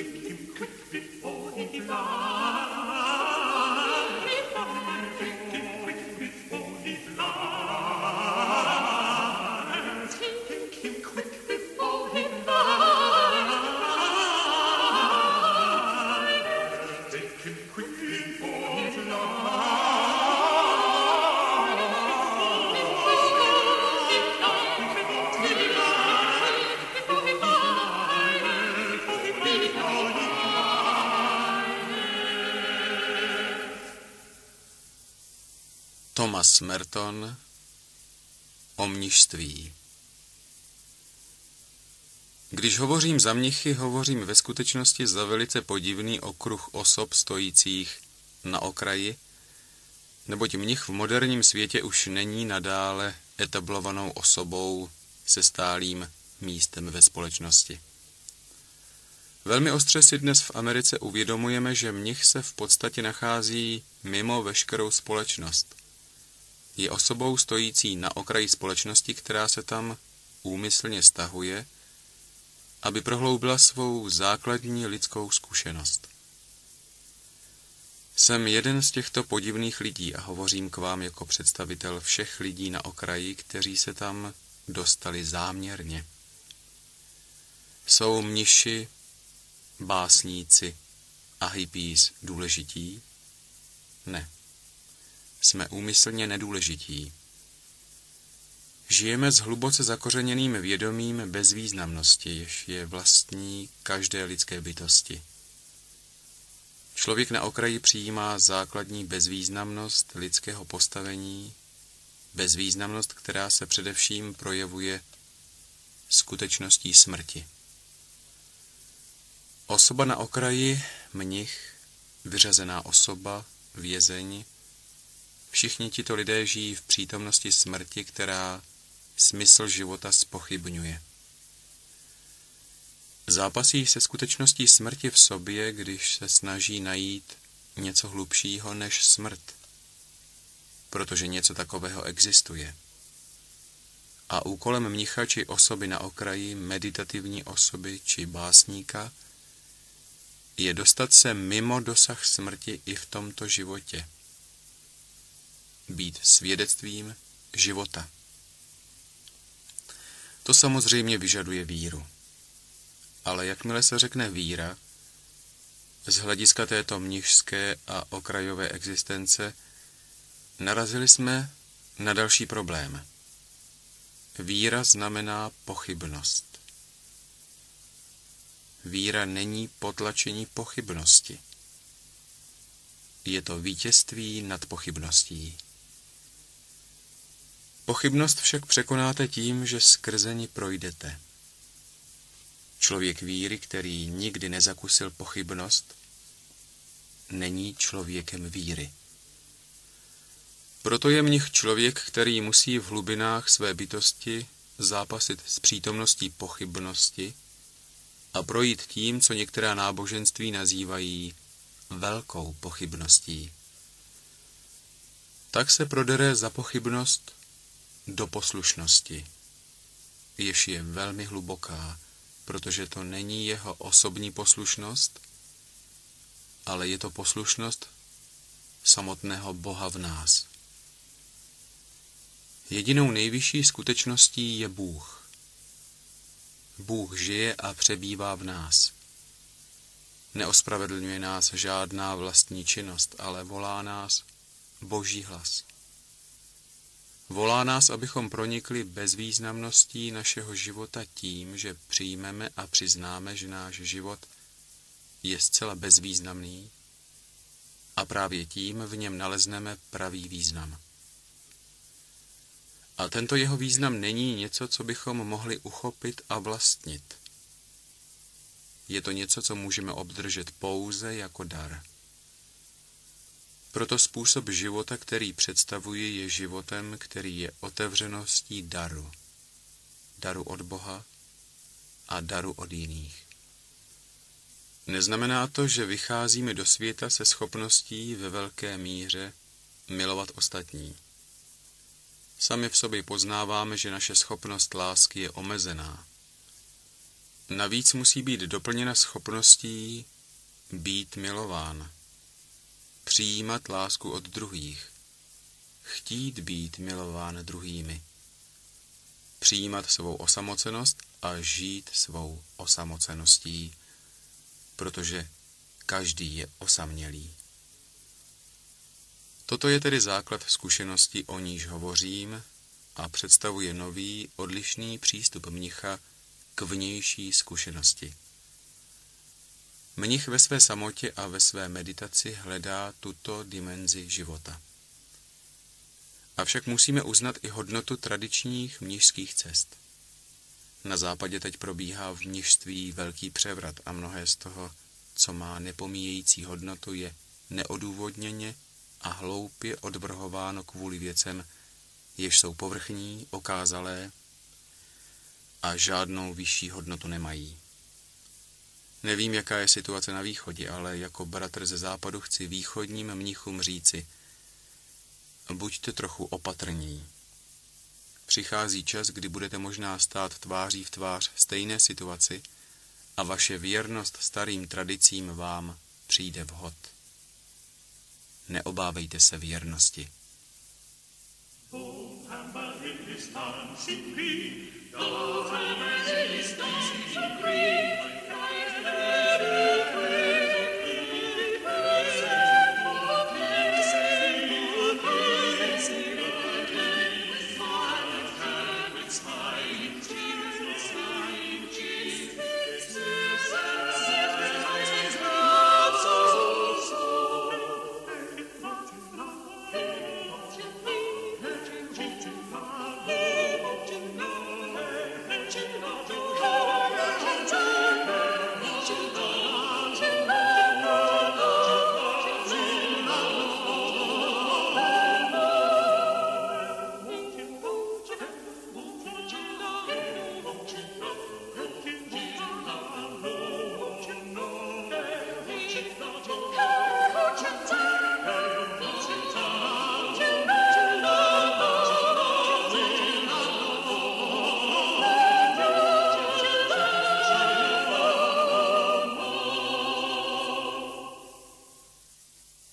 Thomas Merton o mnišství. Když hovořím za mnichy, hovořím ve skutečnosti za velice podivný okruh osob stojících na okraji, neboť mnich v moderním světě už není nadále etablovanou osobou se stálým místem ve společnosti. Velmi ostře si dnes v Americe uvědomujeme, že mnich se v podstatě nachází mimo veškerou společnost. Je osobou stojící na okraji společnosti, která se tam úmyslně stahuje, aby prohloubila svou základní lidskou zkušenost. Jsem jeden z těchto podivných lidí a hovořím k vám jako představitel všech lidí na okraji, kteří se tam dostali záměrně. Jsou mniši, básníci a hippies důležití? Ne. Jsme úmyslně nedůležití. Žijeme s hluboce zakořeněným vědomím bezvýznamnosti, jež je vlastní každé lidské bytosti. Člověk na okraji přijímá základní bezvýznamnost lidského postavení, bezvýznamnost, která se především projevuje skutečností smrti. Osoba na okraji, mnich, vyřazená osoba, vězeň, všichni tito lidé žijí v přítomnosti smrti, která smysl života zpochybňuje. Zápasí se skutečností smrti v sobě, když se snaží najít něco hlubšího než smrt, protože něco takového existuje. A úkolem mnicha či osoby na okraji, meditativní osoby či básníka, je dostat se mimo dosah smrti i v tomto životě. Být svědectvím života. To samozřejmě vyžaduje víru. Ale jakmile se řekne víra, z hlediska této mnišské a okrajové existence, narazili jsme na další problém. Víra znamená pochybnost. Víra není potlačení pochybnosti. Je to vítězství nad pochybností. Pochybnost však překonáte tím, že skrze ni projdete. Člověk víry, který nikdy nezakusil pochybnost, není člověkem víry. Proto je mnich člověk, který musí v hlubinách své bytosti zápasit s přítomností pochybnosti a projít tím, co některá náboženství nazývají velkou pochybností. Tak se prodere za pochybnost do poslušnosti, jež je velmi hluboká, protože to není jeho osobní poslušnost, ale je to poslušnost samotného Boha v nás. Jedinou nejvyšší skutečností je Bůh. Bůh žije a přebývá v nás. Neospravedlňuje nás žádná vlastní činnost, ale volá nás Boží hlas. Volá nás, abychom pronikli bezvýznamností našeho života tím, že přijmeme a přiznáme, že náš život je zcela bezvýznamný a právě tím v něm nalezneme pravý význam. A tento jeho význam není něco, co bychom mohli uchopit a vlastnit. Je to něco, co můžeme obdržet pouze jako dar. Proto způsob života, který představuji, je životem, který je otevřeností daru. Daru od Boha a daru od jiných. Neznamená to, že vycházíme do světa se schopností ve velké míře milovat ostatní. Sami v sobě poznáváme, že naše schopnost lásky je omezená. Navíc musí být doplněna schopností být milován, přijímat lásku od druhých, chtít být milován druhými, přijímat svou osamocenost a žít svou osamoceností, protože každý je osamělý. Toto je tedy základ zkušenosti, o níž hovořím, a představuje nový, odlišný přístup mnicha k vnější zkušenosti. Mnich ve své samotě a ve své meditaci hledá tuto dimenzi života. Avšak musíme uznat i hodnotu tradičních mnišských cest. Na západě teď probíhá v mnišství velký převrat a mnohé z toho, co má nepomíjející hodnotu, je neodůvodněně a hloupě odvrhováno kvůli věcem, jež jsou povrchní, okázalé a žádnou vyšší hodnotu nemají. Nevím, jaká je situace na východě, ale jako bratr ze západu chci východním mnichům říci: buďte trochu opatrní. Přichází čas, kdy budete možná stát tváří v tvář stejné situaci a vaše věrnost starým tradicím vám přijde vhod. Neobávejte se věrnosti. Resistance in green,